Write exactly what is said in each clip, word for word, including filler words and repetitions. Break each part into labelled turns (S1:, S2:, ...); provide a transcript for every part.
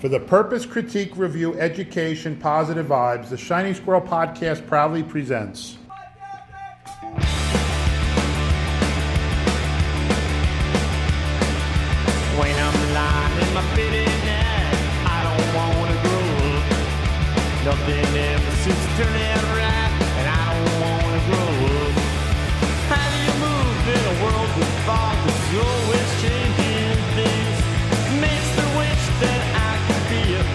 S1: For the purpose, critique, review, education, positive vibes, the Shining Squirrel Podcast proudly presents.
S2: When I'm lying in my bed at night, I don't wanna grow up. Nothing ever seems to turn out right, and I don't wanna grow up. How do you move in a world with fog that's always changing things? Makes me wish that I could be a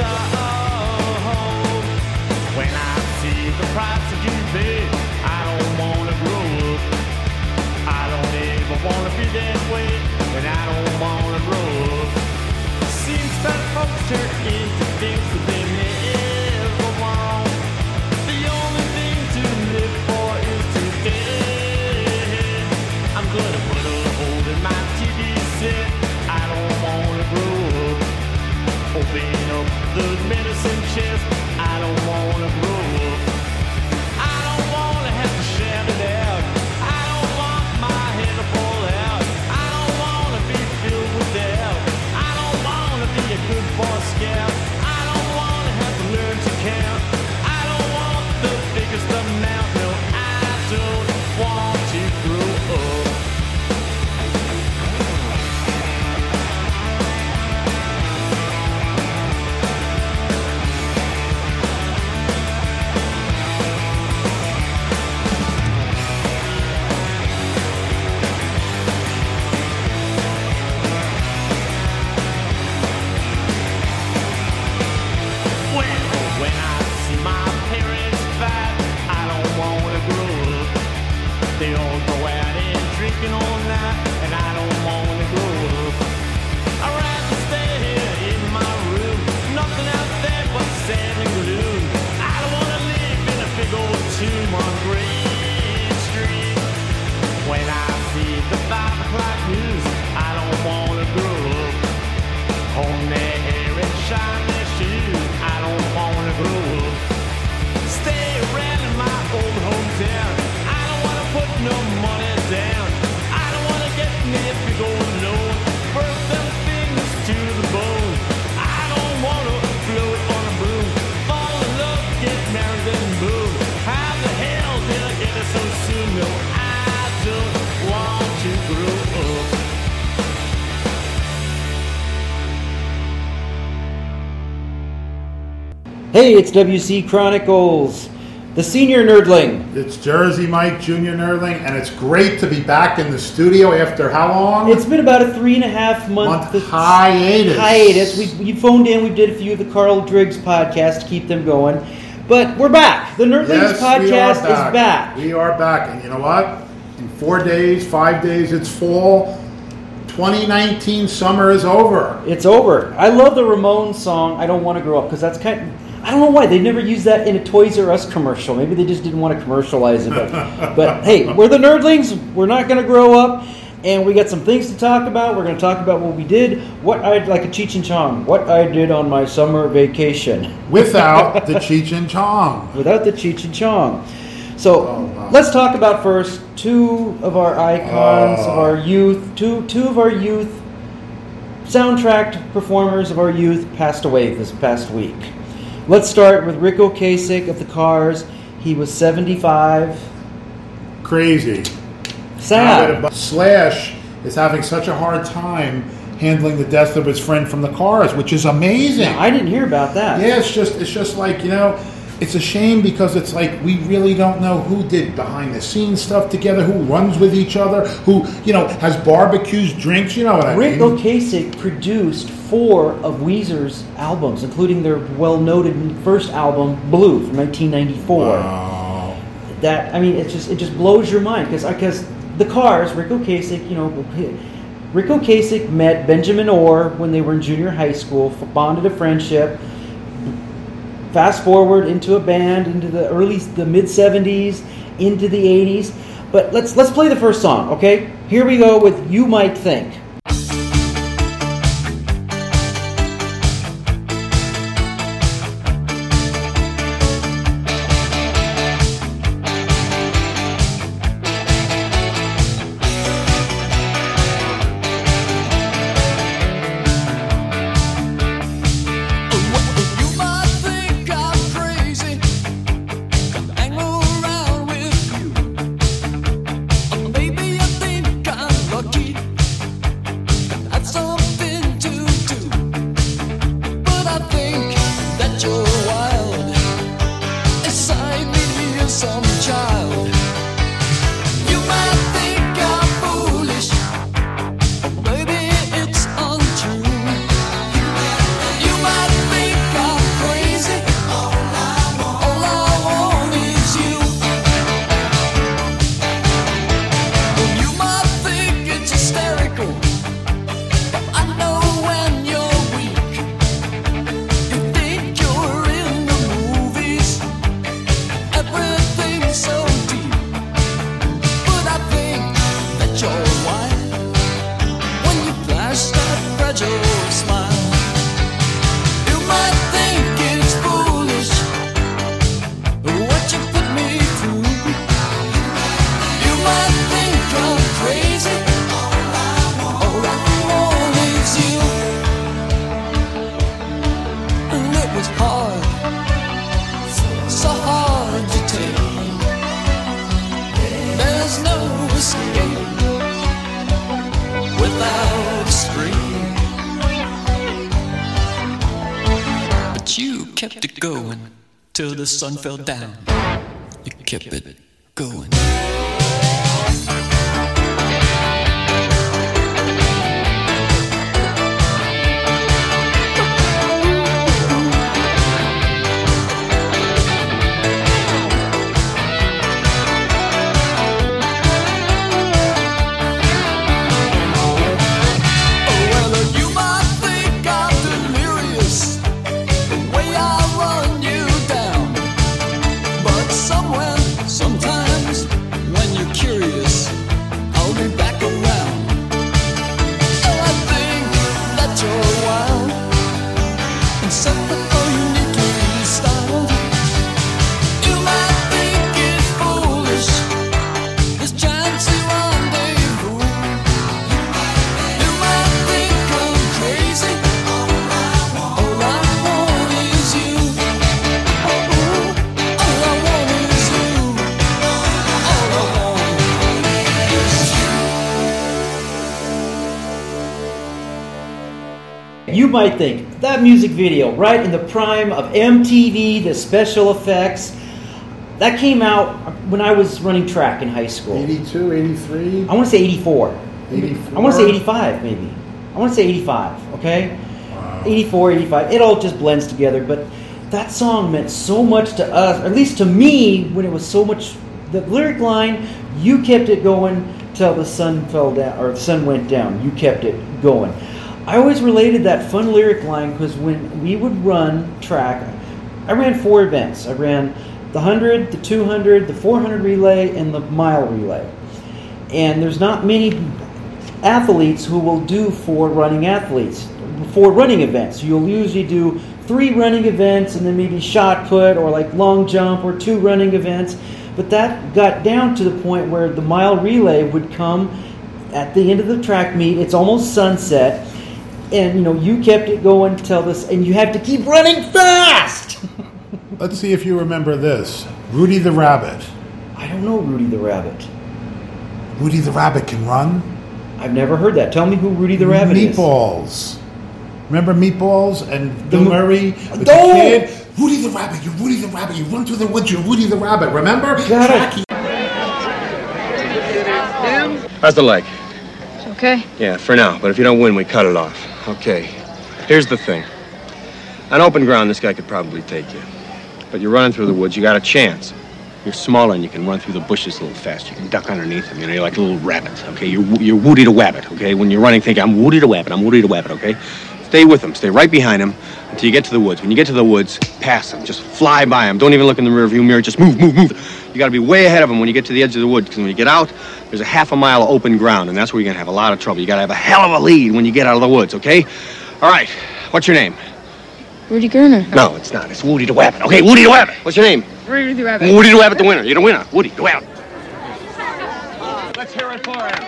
S2: dog. When I see the price that you pay, I don't wanna grow up. I don't ever wanna be that way, and I don't wanna grow up. Seems that folks turn into things that they never want. The only thing to live for is today. I'm gonna put a hole in my T V set. I don't wanna grow up. Open up the medicine chest. I don't wanna grow up. I don't wanna have to shout it out. I don't want my head to fall out. I don't wanna be filled with doubt. I don't wanna be a good boy scout. I don't wanna have to learn to count. I don't want the biggest amount. No, I don't want to grow up. When I see my parents fight, I don't wanna grow up. They all go out and drinking all night, and I don't wanna grow up. I'd rather stay here in my room, nothing out there but sand and gloom. I don't wanna live in a big old tomb on Green Street. When I see the five o'clock news, I don't wanna grow up. Comb their hair and shine their shoes, I don't wanna grow up. Stay around in my old hometown. I don't wanna put no money down. I don't wanna get near big old loan. Burn them fingers to the bone. I don't wanna float on a broom. Fall in love, get married and boom. How the hell did I get it so soon? No, I don't want to grow up.
S3: Hey, it's W C Chronicles, the senior nerdling.
S1: It's Jersey Mike, Junior Nerdling, and it's great to be back in the studio after how long?
S3: It's been about a three and a half month,
S1: Month hiatus.
S3: hiatus. We, we phoned in, we did a few of the Carl Driggs podcasts to keep them going. But we're back. The Nerdlings
S1: Yes, we are
S3: podcast is back.
S1: We are back, and you know what? In four days, five days, it's fall. twenty nineteen summer is over.
S3: It's over. I love the Ramones song, I Don't Want to Grow Up, because that's kind of, I don't know why. They never used that in a Toys R Us commercial. Maybe they just didn't want to commercialize it. But, but hey, we're the Nerdlings. We're not going to grow up. And we got some things to talk about. We're going to talk about what we did, what I like a Cheech and Chong, what I did on my summer vacation.
S1: Without the Cheech and Chong.
S3: Without the Cheech and Chong. So
S1: Oh, wow.
S3: let's talk about first two of our icons
S1: Oh.
S3: of our youth. Two two of our youth soundtrack performers of our youth passed away this past week. Let's start with Ric Ocasek of the Cars. He was seventy-five.
S1: Crazy.
S3: Sad.
S1: Slash is having such a hard time handling the death of his friend from the Cars, which is amazing.
S3: I didn't hear about that.
S1: Yeah, it's just it's just like, you know, it's a shame because it's like we really don't know who did behind the scenes stuff together, who runs with each other, who, you know, has barbecues, drinks, you know what I
S3: Ric
S1: mean?
S3: Ocasek produced four of Weezer's albums, including their well-noted first album, Blue, from nineteen ninety-four.
S1: Wow.
S3: That, I mean, it just it just blows your mind because because the Cars, Ric Ocasek, you know, Ric Ocasek met Benjamin Orr when they were in junior high school, bonded a friendship. Fast forward into a band into the early, the mid seventies, into the eighties. But let's let's play the first song, okay? Here we go with "You Might Think."
S4: kept it going till the sun fell down. You kept it going.
S5: Sometimes when you're curious, I'll be back around. Oh, I think that you're wild and something oh uniquely styled. You might think it's foolish, this chance to rendezvous. You might think I'm crazy. All I want is you. All I want is you.
S3: You might think that music video, right in the prime of M T V, the special effects, that came out when I was running track in high school.
S1: eighty-two, eighty-three,
S3: I want to say eighty-four.
S1: eighty-four.
S3: I want to say eighty-five, maybe. I want to say eighty-five, okay? Wow. eighty-four, eighty-five. It all just blends together, but that song meant so much to us, or at least to me, when it was so much. The lyric line, you kept it going till the sun fell down, or the sun went down. You kept it going. I always related that fun lyric line because when we would run track, I ran four events. I ran the one hundred, the two hundred, the four hundred relay, and the mile relay. And there's not many athletes who will do four running athletes, four running events. You'll usually do three running events and then maybe shot put or like long jump or two running events. But that got down to the point where the mile relay would come at the end of the track meet. It's almost sunset. And, you know, you kept it going till this, and you have to keep running fast.
S1: Let's see if you remember this. Rudy the Rabbit.
S3: I don't know Rudy the Rabbit.
S1: Rudy the Rabbit can run.
S3: I've never heard that. Tell me who Rudy the Rabbit is.
S1: Meatballs. Remember Meatballs and
S3: The
S1: Bill
S3: mo-
S1: Murray with
S3: No!
S1: the kid? Rudy the Rabbit, you're Rudy the Rabbit. You run through the woods, you're Rudy the Rabbit. Remember?
S3: Got it.
S1: Tracky.
S6: How's the leg?
S7: It's okay.
S6: Yeah, for now. But if you don't win, we cut it off. Okay. Here's the thing. On open ground, this guy could probably take you. But you're running through the woods, you got a chance. You're smaller and you can run through the bushes a little faster. You can duck underneath them. You know, you're like a little rabbit, okay? You're, you're Woody the Wabbit, okay? When you're running, think, I'm Woody the Wabbit, I'm Woody the Wabbit, okay? Stay with him. Stay right behind him until you get to the woods. When you get to the woods, pass him. Just fly by him. Don't even look in the rearview mirror. Just move, move, move. You got to be way ahead of him when you get to the edge of the woods, because when you get out, there's a half a mile of open ground, and that's where you're going to have a lot of trouble. You got to have a hell of a lead when you get out of the woods, okay? All right. What's your name?
S7: Rudy Gerner.
S6: No, it's not. It's Woody the Wabbit. Okay, Woody the Wabbit. What's your name?
S7: Rudy the Rabbit.
S6: Woody the Wabbit, the winner. You're the winner. Woody the Wabbit. Let's hear it for him.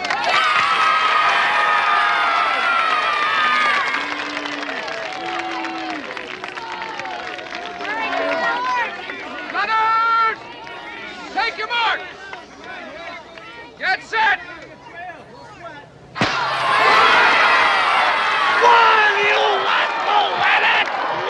S8: Runners! Take your mark! Get set!
S6: One, you want to win it!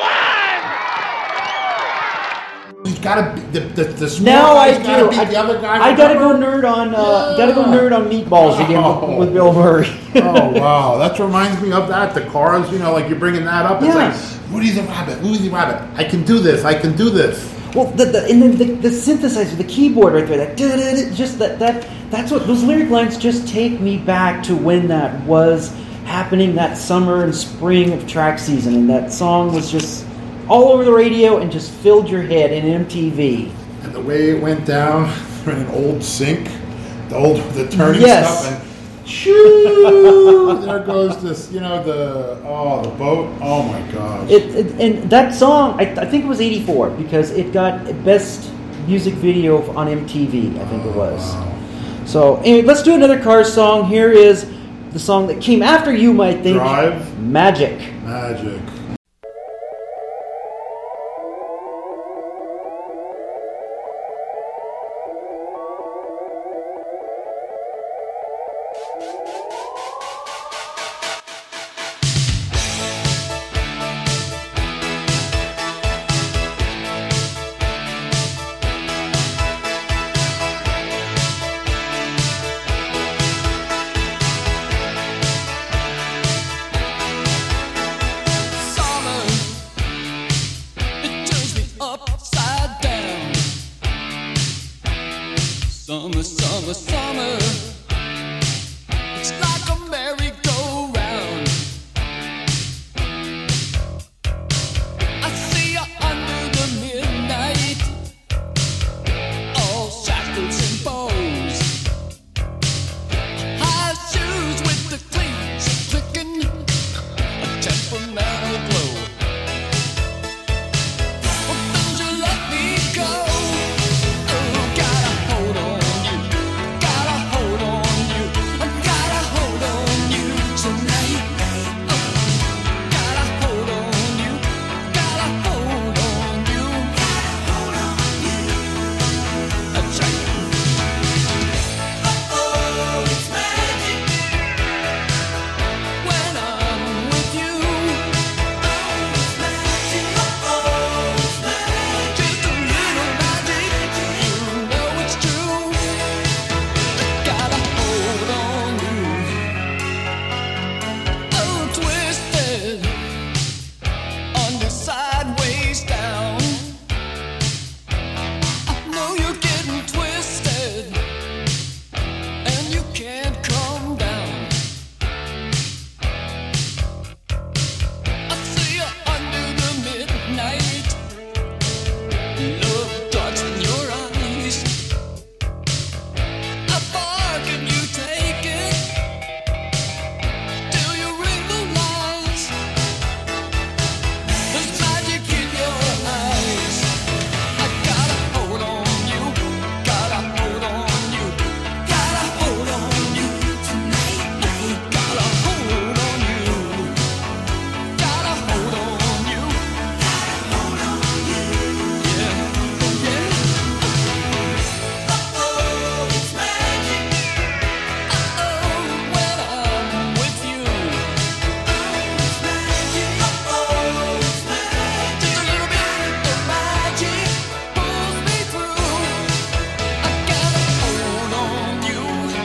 S6: One!
S1: He's got to the the, the small
S3: Now I
S1: guy's gotta
S3: do.
S1: beat
S3: I,
S1: the other guy.
S3: I gotta go
S1: remember?
S3: nerd on. Uh,
S1: Yeah.
S3: Gotta go nerd on Meatballs again
S1: Oh.
S3: with, with Bill Murray.
S1: Oh wow, that reminds me of that. The cars, you know, like you're bringing that up. It's
S3: Yeah.
S1: like Rudy the Rabbit, Rudy the Rabbit. I can do this. I can do this.
S3: Well, the, the and then the, the synthesizer, the keyboard right there, that da-da-da, just that that that's what those lyric lines just take me back to when that was happening, that summer and spring of track season, and that song was just all over the radio and just filled your head in M T V.
S1: And the way it went down, in an old sink, the old the turning
S3: Yes.
S1: stuff, and shoo, there goes this, you know, the oh the boat. Oh my gosh.
S3: It, it and that song, I, I think it was eighty-four because it got best music video on M T V. I think it was.
S1: Wow.
S3: So anyway, let's do another Cars song. Here is the song that came after You Might Think,
S1: Drive.
S3: Magic.
S1: Magic.
S5: Summer, summer, summer. It's like a merry-go-round. I see you under the midnight, all shackles and bows. High shoes with the cleats clicking, a temperamental glow. Well, don't you let me go. Oh, gotta hold on you, gotta hold on you, I gotta hold on you tonight. Oh, gotta hold on you, gotta hold on you, gotta hold on you. That's right. Oh, it's magic when I'm with you. Oh, it's magic. Oh, it's magic. Just a little magic. You know it's true. Gotta hold on you. Oh, twisted under sideways down. I know you're getting twisted, and you can't calm down. I see you under the midnight, love darts in your eyes. How far can you take it till you realize there's magic in your eyes? I gotta hold on you, gotta hold on you, gotta hold on you tonight. Oh, gotta hold on you, gotta hold on you, gotta hold on you. Yeah, oh yeah. Oh, it's magic. Oh, when I'm with you. Oh, it's magic. Oh, it's magic. Just a little bit of magic pulls me through. I gotta hold on you.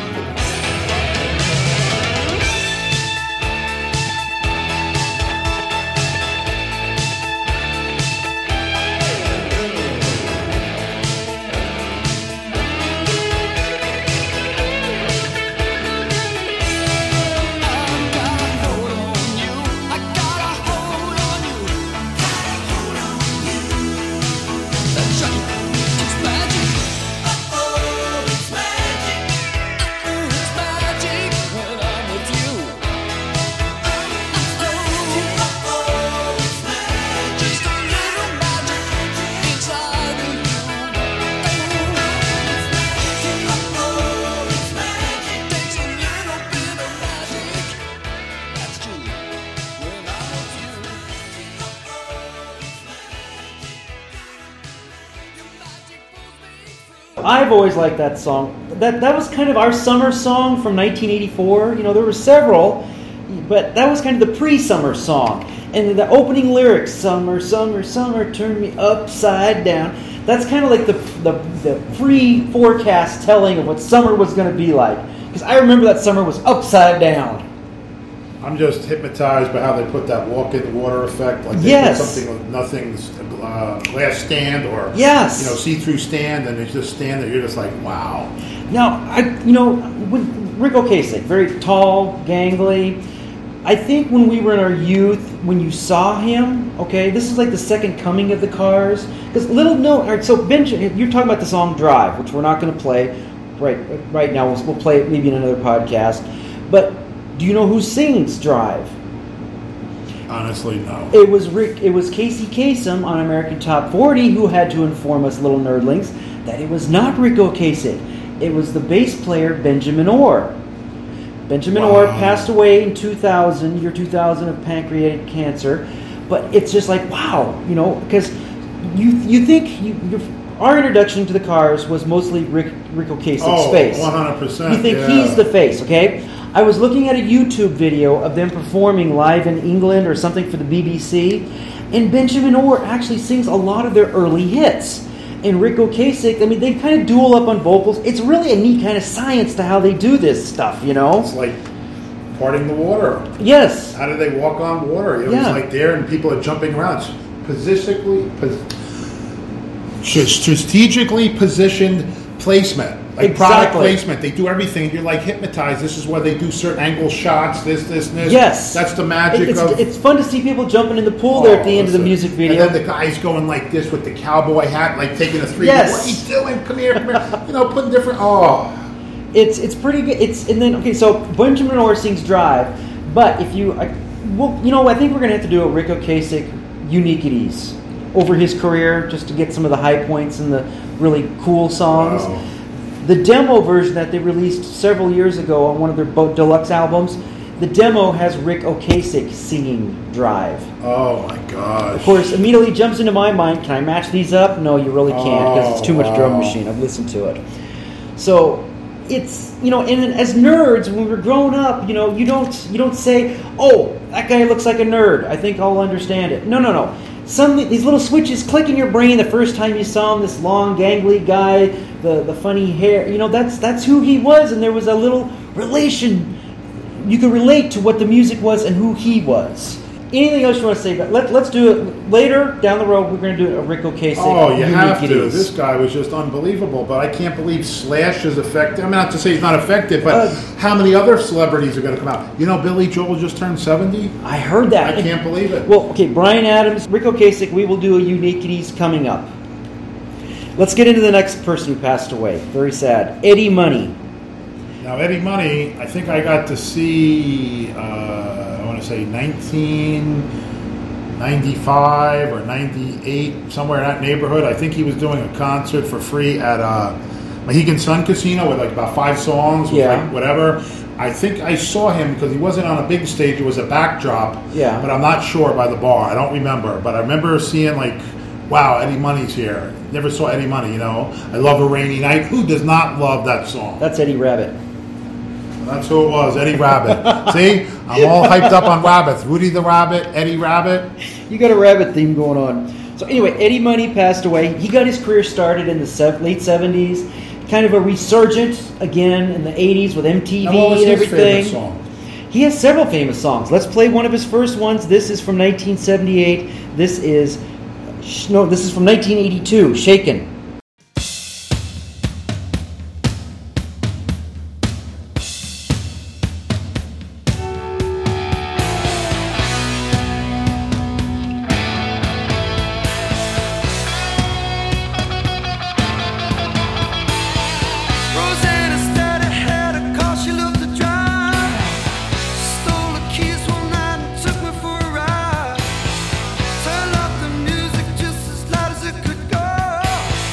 S5: I gotta hold on you. Gotta hold on you. That's right. It's magic. Oh, it's magic. Oh, it's magic when I'm with you. Oh, it's magic. Just a little magic inside of you. Oh, it's magic. Takes a little bit of magic. That's true. When I'm with you.
S3: I've always liked that song. That that was kind of our summer song from nineteen eighty-four. You know, there were several, but that was kind of the pre-summer song. And the opening lyrics, "Summer, summer, summer, turn me upside down." That's kind of like the the, the pre-forecast telling of what summer was going to be like. Because I remember that summer was upside down.
S1: I'm just hypnotized by how they put that walk in the water effect. Like they
S3: Yes.
S1: put something with nothing, uh, glass stand or
S3: Yes.
S1: you know, see-through stand, and they just stand there. You're just like, wow.
S3: Now, I you know, with Rick Ocasek, very tall, gangly. I think when we were in our youth, when you saw him, okay, this is like the second coming of the Cars. Because little note, all right, so Benjamin, you're talking about the song "Drive," which we're not going to play right right now. We'll, we'll play it maybe in another podcast. But do you know who sings "Drive"?
S1: Honestly, no.
S3: It was Rick. It was Casey Kasem on American Top forty who had to inform us little nerdlings that it was not Rick Ocasek. It was the bass player Benjamin Orr. Benjamin
S1: Wow.
S3: Orr passed away in two thousand, year two thousand, of pancreatic cancer. But it's just like, wow, you know, because you you think you, your, our introduction to the Cars was mostly Rick Rick Ocasek's
S1: Oh,
S3: face.
S1: one hundred percent.
S3: You think
S1: yeah.
S3: he's the face, okay? I was looking at a YouTube video of them performing live in England or something for the B B C, and Benjamin Orr actually sings a lot of their early hits. And Rick Ocasek, I mean, they kind of duel up on vocals. It's really a neat kind of science to how they do this stuff, you know?
S1: It's like parting the water.
S3: Yes.
S1: How do they walk on water? You know,
S3: Yeah.
S1: It's like there and people are jumping around. It's positionally, pos- strategically positioned placement. Like product
S3: Exactly.
S1: placement, they do everything. You're like hypnotized. This is where they do certain angle shots. This, this, and this.
S3: Yes.
S1: That's the magic
S3: it's,
S1: of.
S3: It's fun to see people jumping in the pool there at the
S1: Oh,
S3: end of the
S1: listen.
S3: music video.
S1: And then the guy's going like this with the cowboy hat, like taking a three.
S3: Yes.
S1: What are you doing? Come here, come here. You know, putting different. Oh.
S3: It's it's pretty good. It's and then okay, so Benjamin Orr sings Drive, but if you, I, well, you know, I think we're gonna have to do a Rick Ocasek uniquities over his career just to get some of the high points and the really cool songs.
S1: Wow.
S3: The demo version that they released several years ago on one of their bo- deluxe albums, the demo has Rick Ocasek singing Drive.
S1: Oh my gosh.
S3: Of course, immediately jumps into my mind, can I match these up? No, you really can't because it's too much
S1: Oh,
S3: drum
S1: wow.
S3: machine. I've listened to it. So it's, you know, and then as nerds, when we were growing up, you know, you don't you don't say, oh, that guy looks like a nerd, I think I'll understand it. No, no, no. Some these little switches click in your brain the first time you saw him, this long, gangly guy, the, the funny hair, you know, that's that's who he was, and there was a little relation. You could relate to what the music was and who he was. Anything else you want to say? But let, let's do it later down the road. We're going to do a Rick Ocasek.
S1: Oh, you have to.
S3: Uniquities.
S1: This guy was just unbelievable, but I can't believe Slash is affected. I mean, not to say he's not affected, but
S3: Uh,
S1: how many other celebrities are going to come out? You know, Billy Joel just turned seventy.
S3: I heard that.
S1: I can't believe it.
S3: Well, okay, Bryan Adams, Rick Ocasek, we will do a Uniquities coming up. Let's get into the next person who passed away. Very sad. Eddie Money.
S1: Now, Eddie Money, I think I got to see, uh, I want to say nineteen ninety-five or ninety-eight, somewhere in that neighborhood. I think he was doing a concert for free at uh, Mohegan Sun Casino with like about five songs, with
S3: Yeah.
S1: like whatever. I think I saw him because he wasn't on a big stage, it was a backdrop.
S3: Yeah.
S1: But I'm not sure by the bar. I don't remember. But I remember seeing like, wow, Eddie Money's here. Never saw Eddie Money, you know. I love A Rainy Night. Who does not love that song?
S3: That's Eddie Rabbit.
S1: That's who it was, Eddie Rabbit. See, I'm all hyped up on rabbits. Rudy the Rabbit, Eddie Rabbit.
S3: You got a rabbit theme going on. So anyway, Eddie Money passed away. He got his career started in the sev- late seventies. Kind of a resurgent again in the eighties with M T V
S1: Now, what was
S3: and
S1: his
S3: everything.
S1: favorite song?
S3: He has several famous songs. Let's play one of his first ones. This is from nineteen seventy-eight. This is no, this is from nineteen eighty-two. Shaken.
S5: Rosanna started had a car she loved to drive. Stole the keys one night and took me for a ride. Turned up the music just as loud as it could go.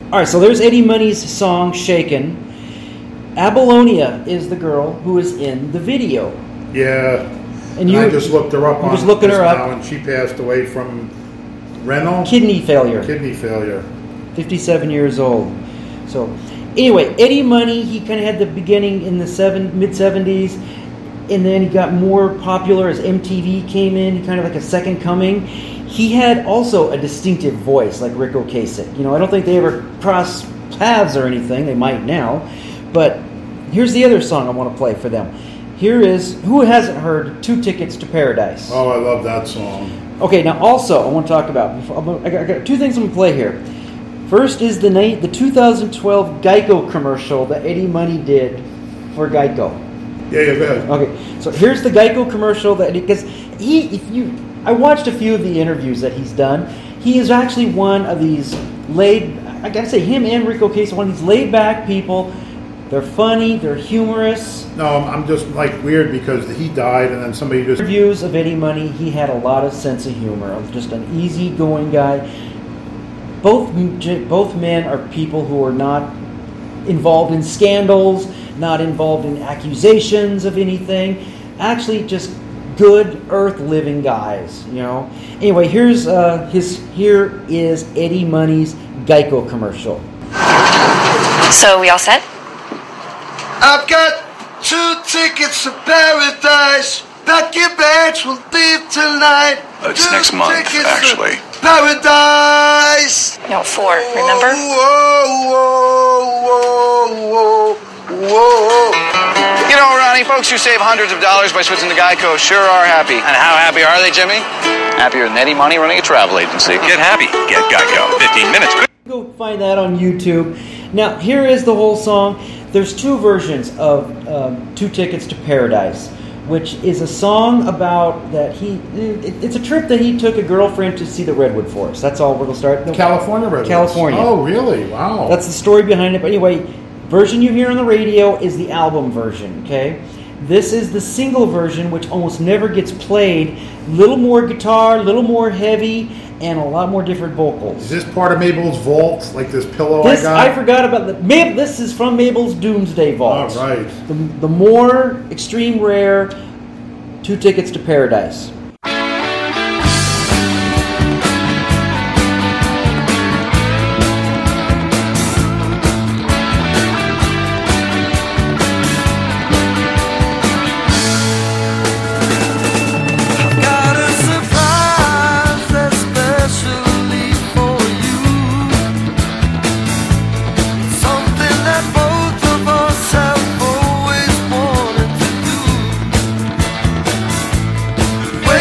S3: All right, so there's Eddie Money's song "Shaken." Abalonia is the girl who is in the video.
S1: Yeah.
S3: And you
S1: I just looked her up
S3: you're
S1: on
S3: just looking
S1: just
S3: her up.
S1: now, and she passed away from renal
S3: Kidney failure.
S1: Kidney failure.
S3: fifty-seven years old. So, anyway, Eddie Money, he kind of had the beginning in the seven mid seventies, and then he got more popular as M T V came in, kind of like a second coming. He had also a distinctive voice, like Rick Ocasek. You know, I don't think they ever crossed paths or anything. They might now, but here's the other song I want to play for them. Here is, who hasn't heard Two Tickets to Paradise?
S1: Oh, I love that song.
S3: Okay, now also I want to talk about, I got, I got two things I'm going to play here. First is the night, the two thousand twelve Geico commercial that Eddie Money did for Geico.
S1: Yeah, yeah, go ahead.
S3: Okay, so here's the Geico commercial that, because he, if you, I watched a few of the interviews that he's done. He is actually one of these laid, I gotta say, him and Rick Ocasek, one of these laid back people. They're funny, they're humorous.
S1: No, I'm I'm just like weird because he died and then somebody just...
S3: Interviews of Eddie Money, he had a lot of sense of humor. Just an easygoing guy. Both both men are people who are not involved in scandals, not involved in accusations of anything. Actually, just good earth living guys. You know. Anyway, here's uh, his. Here is Eddie Money's Geico commercial.
S9: So we all set?
S10: I've got two tickets to paradise. Pack your bags, we'll leave tonight.
S11: It's
S10: two
S11: next month,
S10: tickets
S11: actually.
S10: To paradise.
S9: No, four, remember?
S10: Whoa, whoa, whoa, whoa, whoa.
S11: You know, Ronnie, folks who save hundreds of dollars by switching to Geico sure are happy. And how happy are they, Jimmy? Happier than Eddie Money running a travel agency. Get happy. Get Geico. fifteen minutes.
S3: Go find that on YouTube. Now, here is the whole song. There's two versions of um, Two Tickets to Paradise, which is a song about that he, it, it's a trip that he took a girlfriend to see the Redwood Forest. That's all we're going to start. No,
S1: California Redwoods.
S3: California.
S1: Oh, really? Wow.
S3: That's the story behind it. But anyway, version you hear on the radio is the album version, okay? This is the single version, which almost never gets played. Little more guitar, little more heavy, and a lot more different vocals.
S1: Is this part of Mabel's vault, like this pillow
S3: This,
S1: I got?
S3: I forgot about the. Mab, this is from Mabel's Doomsday Vault.
S1: All right.
S3: The, the more extreme rare Two Tickets to Paradise.
S10: Got a surprise especially for you. Something that both of us have always wanted to do.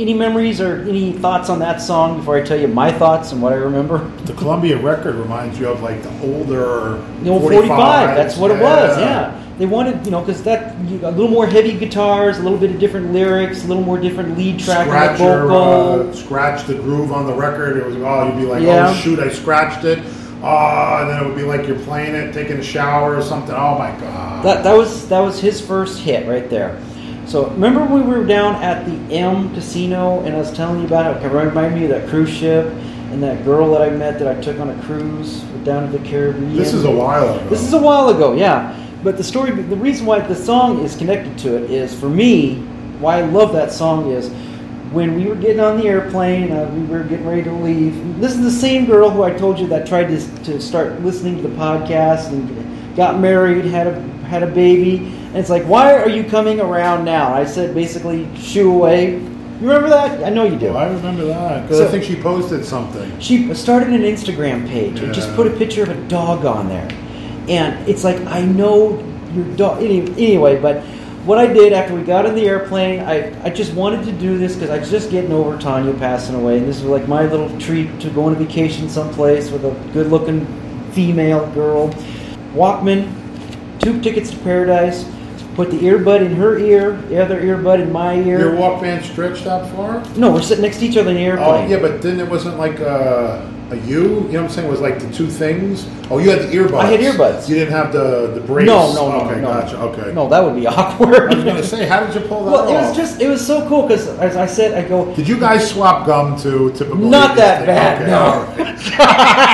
S3: any memories or any thoughts on that song before I tell you my thoughts and what I remember?
S1: The Columbia record reminds you of like the older
S3: The old forty-five, that's what it was, yeah. They wanted, you know, because that, you, a little more heavy guitars, a little bit of different lyrics, a little more different lead track
S1: Scratch
S3: on the
S1: your,
S3: vocal.
S1: uh, scratch the groove on the record. It was, oh, you'd be like,
S3: Yeah.
S1: oh, shoot, I scratched it. Oh, and then it would be like you're playing it, taking a shower or something. Oh, my God.
S3: That that was that was his first hit right there. So remember when we were down at the M Casino and I was telling you about it? It reminded me of that cruise ship and that girl that I met that I took on a cruise down to the Caribbean.
S1: This is a while ago.
S3: This is a while ago, yeah. But the story, the reason why the song is connected to it is, for me, why I love that song is when we were getting on the airplane, uh, we were getting ready to leave. This is the same girl who I told you that tried to to start listening to the podcast and got married, had a had a baby. And it's like, why are you coming around now? I said basically, shoo away. You remember that? I know you do.
S1: Well, I remember that because
S3: So-
S1: I think she posted something.
S3: She started an Instagram page and just
S1: Yeah.
S3: put a picture of a dog on there. And it's like, I know your dog. Any, anyway, but what I did after we got in the airplane, I, I just wanted to do this because I was just getting over Tanya passing away. And this was like my little treat to go on a vacation someplace with a good looking female girl. Walkman, two tickets to paradise. Put the earbud in her ear, the other earbud in my ear.
S1: Your Walkman stretched that far?
S3: No, we're sitting next to each other in the airplane.
S1: Oh, yeah, but then it wasn't like a, a U? You know what I'm saying? It was like the two things? Oh, you had the earbuds.
S3: I had earbuds.
S1: You didn't have the, the brace?
S3: No, no, no,
S1: Okay,
S3: no.
S1: gotcha, okay.
S3: No, that would be awkward.
S1: I was going to say, how did you pull that
S3: Well,
S1: off?
S3: it was just, it was so cool because, as I said, I go,
S1: Did you guys swap gum to typical?
S3: not
S1: ladies
S3: that
S1: thing?
S3: bad,
S1: Okay,
S3: no.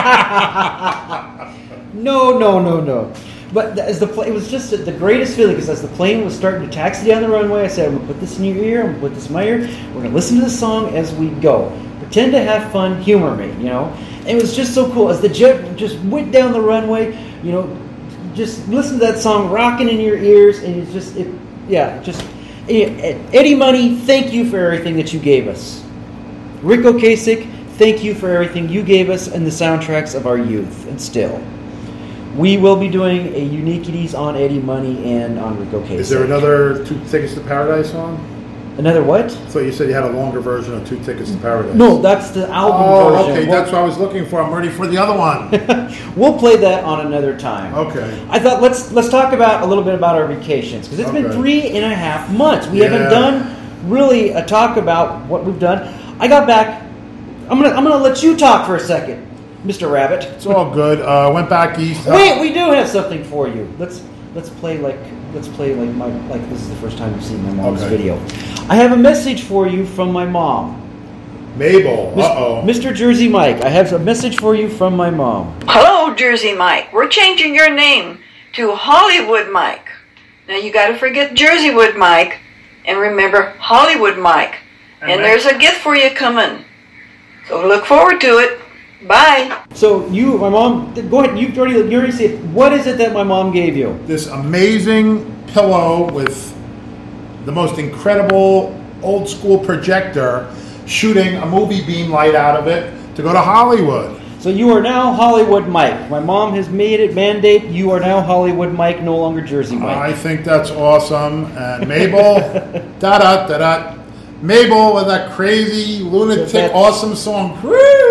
S1: all right.
S3: no, no, no, no. But as the pla- it was just the greatest feeling because as the plane was starting to taxi down the runway, I said, I'm going to put this in your ear, I'm going to put this in my ear. We're going to listen to the song as we go. Pretend to have fun, humor me, you know. And it was just so cool. As the jet just went down the runway, you know, just listen to that song rocking in your ears, and it's just, it, yeah, just, Eddie Money, thank you for everything that you gave us. Rick Ocasek, thank you for everything you gave us and the soundtracks of our youth, and still. We will be doing a Uniquities on Eddie Money and on Rick Ocasek.
S1: Is there another Two Tickets to Paradise song?
S3: Another what?
S1: So you said you had a longer version of Two Tickets to Paradise.
S3: No, that's the album
S1: oh,
S3: version.
S1: okay,
S3: We'll-
S1: that's what I was looking for. I'm ready for the other one.
S3: We'll play that on another time.
S1: Okay.
S3: I thought let's let's talk about a little bit about our vacations because it's been
S1: Okay.
S3: three and a half months. We
S1: Yeah.
S3: haven't done really a talk about what we've done. I got back. I'm gonna I'm gonna let you talk for a second, Mister Rabbit.
S1: It's all good. Uh, went back east.
S3: Wait, we do have something for you. Let's let's play like let's play like my like this is the first time you've seen my mom's
S1: Okay.
S3: video. I have a message for you from my mom.
S1: Mabel.
S3: Mis-
S1: Uh oh.
S3: Mister Jersey Mike, I have a message for you from my mom.
S12: Hello, Jersey Mike. We're changing your name to Hollywood Mike. Now you got to forget Jerseywood Mike and remember Hollywood Mike. And,
S3: And
S12: there's a gift for you coming. So look forward to it. Bye.
S3: So you, my mom, go ahead. You've already, you already said. What is it that my mom gave you?
S1: This amazing pillow with the most incredible old school projector shooting a movie beam light out of it to go to Hollywood.
S3: So you are now Hollywood Mike. My mom has made it mandate. You are now Hollywood Mike, no longer Jersey Mike.
S1: I think that's awesome. And Mabel, da da da da. Mabel with that crazy lunatic
S3: That-
S1: awesome song.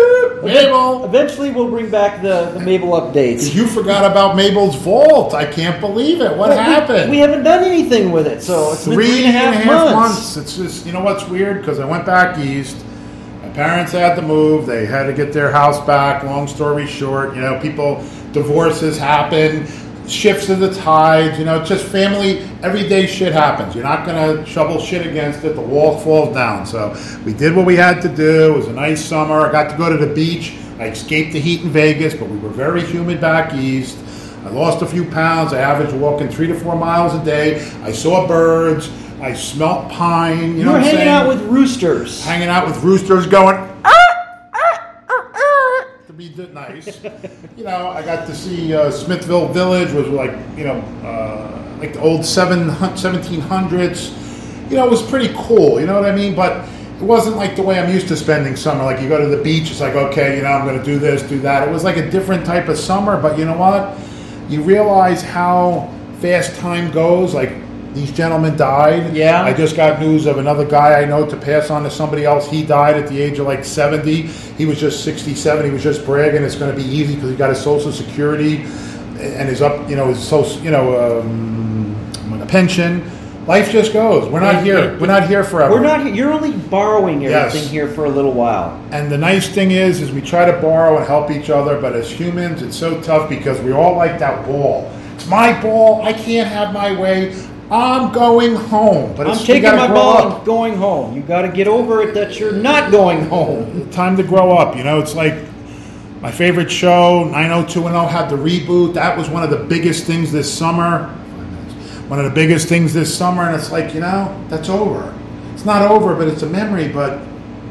S1: Mabel.
S3: Eventually, we'll bring back the, the Mabel updates.
S1: You forgot about Mabel's vault. I can't believe it. What
S3: Well, we-
S1: happened?
S3: We, haven't done anything with it, so it's been
S1: Three
S3: three and a half, months.
S1: months. It's just, you know what's weird? Because I went back east. My parents had to move. They had to get their house back. Long story short, you know, people, divorces happen, shifts of the tides, you know, just family, everyday shit happens. You're not going to shovel shit against it. The wall falls down. So we did what we had to do. It was a nice summer. I got to go to the beach. I escaped the heat in Vegas, but we were very humid back east. I lost a few pounds. I averaged walking three to four miles a day. I saw birds. I smelt pine. You
S3: You
S1: know
S3: were
S1: what I'm
S3: hanging
S1: saying?
S3: out with roosters.
S1: Hanging out with roosters going, "Ah, ah, ah, ah," to be d- nice. You know, I got to see uh, Smithville Village was like, you know, uh, like the old seven, seventeen hundreds. You know, it was pretty cool, you know what I mean? But it wasn't like the way I'm used to spending summer. Like you go to the beach, it's like, okay, you know, I'm going to do this, do that. It was like a different type of summer, but you know what? You realize how fast time goes. Like These gentlemen died.
S3: Yeah.
S1: I just got news of another guy I know to pass on to somebody else. He died at the age of like seventy. He was just sixty-seven. He was just bragging it's going to be easy because he got his Social Security and his up, you know, his social, you know, um, a pension. Life just goes. We're not
S3: And-
S1: here.
S3: and-
S1: We're not here forever.
S3: We're not. You're only borrowing everything
S1: Yes.
S3: here for a little while.
S1: And the nice thing is, is we try to borrow and help each other, but as humans, it's so tough because we all like that ball. It's my ball. I can't have my way. I'm going home. But
S3: I'm
S1: it's, we
S3: taking
S1: gotta
S3: my
S1: grow
S3: ball
S1: up.
S3: and going home. You got to get over it that you're not going home.
S1: Time to grow up. You know, it's like my favorite show, nine oh two one oh, had the reboot. That was one of the biggest things this summer. One of the biggest things this summer, and it's like, you know, that's over. It's not over, but it's a memory. But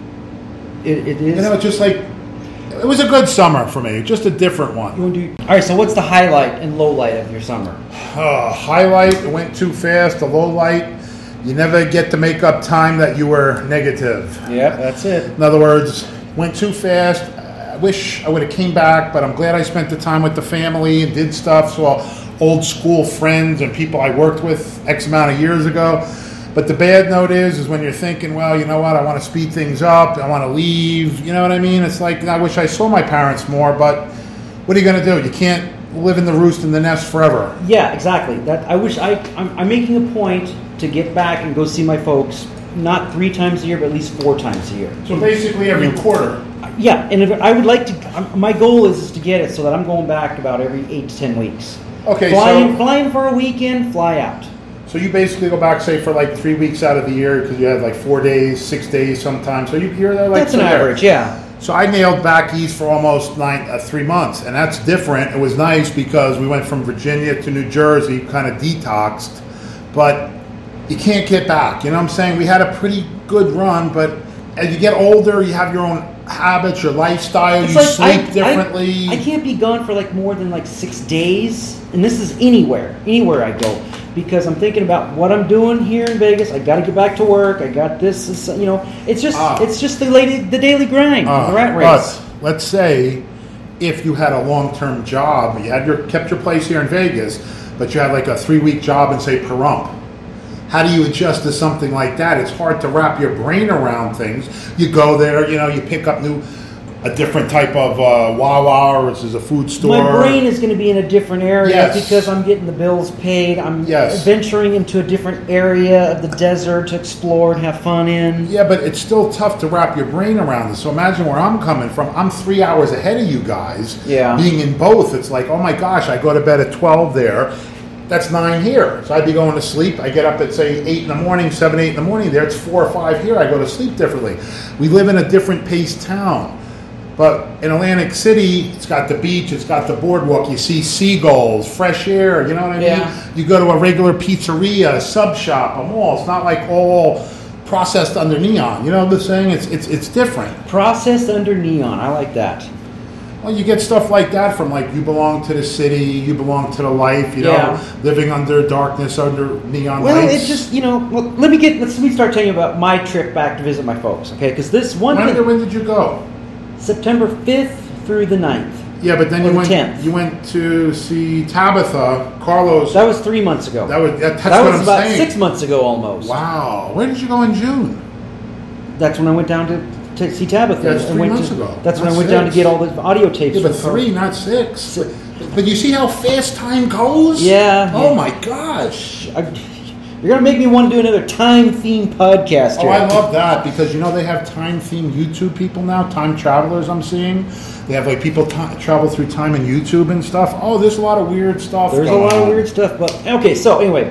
S3: It, it is.
S1: you know, it's just like it was a good summer for me, just a different one.
S3: You wanna do- all right. So, what's the highlight and low light of your summer?
S1: Uh, highlight, it went too fast. The low light, you never get to make up time that you were negative.
S3: Yeah, that's it.
S1: In other words, went too fast. I wish I would have came back, but I'm glad I spent the time with the family and did stuff. Saw old school friends and people I worked with X amount of years ago. But the bad note is, is when you're thinking, well, you know what, I want to speed things up. I want to leave. You know what I mean? It's like, I wish I saw my parents more, but what are you going to do? You can't live in the roost in the nest forever.
S3: Yeah, exactly. That I wish I. I'm, I'm making a point to get back and go see my folks, not three times a year, but at least four times a year.
S1: So basically every quarter.
S3: Yeah, and if, I would like to. um, My goal is, is to get it so that I'm going back about every eight to ten weeks.
S1: Okay,
S3: fly
S1: so-
S3: in, fly in for a weekend, fly out.
S1: So you basically go back, say, for like three weeks out of the year because you have like four days, six days sometimes. So you, you're there like
S3: That's an
S1: so there.
S3: average, yeah.
S1: So I nailed back east for almost nine, uh, three months, and that's different. It was nice because we went from Virginia to New Jersey, kind of detoxed, but you can't get back. You know what I'm saying? We had a pretty good run, but as you get older, you have your own habits, your lifestyle,
S3: It's
S1: you
S3: like,
S1: sleep
S3: I,
S1: differently.
S3: I, I can't be gone for like more than like six days, and this is anywhere, anywhere I go, because I'm thinking about what I'm doing here in Vegas. I got to get back to work. I got this, this you know. It's just,
S1: Ah.
S3: it's just the lady, the daily grind,
S1: Uh,
S3: the rat race.
S1: But let's say if you had a long-term job, you had your kept your place here in Vegas, but you had like a three-week job in say Pahrump. How do you adjust to something like that? It's hard to wrap your brain around things. You go there, you know, you pick up new, a different type of uh, Wawa, or this is a food store.
S3: My brain is going to be in a different area
S1: Yes.
S3: because I'm getting the bills paid. I'm
S1: Yes.
S3: venturing into a different area of the desert to explore and have fun in.
S1: Yeah, but it's still tough to wrap your brain around this. So imagine where I'm coming from. I'm three hours ahead of you guys.
S3: Yeah.
S1: Being in both, it's like, oh my gosh, I go to bed at twelve there. That's nine here. So I'd be going to sleep. I get up at, say, eight in the morning, seven, eight in the morning. There, it's four or five here. I go to sleep differently. We live in a different paced town. But in Atlantic City, it's got the beach, it's got the boardwalk. You see seagulls, fresh air, you know what I
S3: Yeah.
S1: mean? You go to a regular pizzeria, a sub shop, a mall. It's not like all processed under neon. You know what I'm saying? It's, it's, it's different.
S3: Processed under neon. I like that.
S1: Well, you get stuff like that from like you belong to the city, you belong to the life, you know,
S3: Yeah.
S1: living under darkness, under neon
S3: Well,
S1: lights.
S3: it just, you know, well, let me get, let's, let me start telling you about my trip back to visit my folks, okay? Because this one
S1: when,
S3: thing,
S1: did, when did you go?
S3: September fifth through the ninth.
S1: Yeah, but then
S3: Or
S1: you
S3: the
S1: went.
S3: tenth.
S1: You went to see Tabitha, Carlos.
S3: That was three months ago.
S1: That was that, that's
S3: that
S1: what
S3: was
S1: I'm
S3: about
S1: saying.
S3: six months ago almost.
S1: Wow, where did you go in June?
S3: That's when I went down to, to see Tabitha.
S1: That's
S3: and
S1: three
S3: went
S1: months
S3: to,
S1: ago.
S3: That's when
S1: Not
S3: I went down to
S1: six.
S3: get all the audio tapes.
S1: Yeah, but
S3: from
S1: three, not six. But, but you see how fast time goes?
S3: Yeah.
S1: Oh
S3: yeah.
S1: my gosh.
S3: I, you're gonna make me want to do another time-themed podcast.
S1: Oh,
S3: here.
S1: I love that because you know they have time-themed YouTube people now, time travelers. I'm seeing they have like people ti travel through time in YouTube and stuff. Oh, there's a lot of weird stuff.
S3: There's a
S1: going
S3: lot of
S1: on.
S3: weird stuff, but okay. So anyway,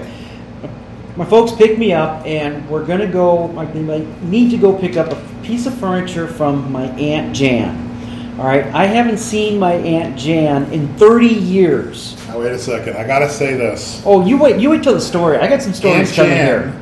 S3: my folks picked me up, and we're gonna go. I need to go pick up a piece of furniture from my Aunt Jan. All right, I haven't seen my Aunt Jan in thirty years.
S1: Now wait a second. I gotta say this.
S3: Oh, you wait. You wait till the story. I got some stories
S1: Aunt
S3: coming
S1: Jan,
S3: here.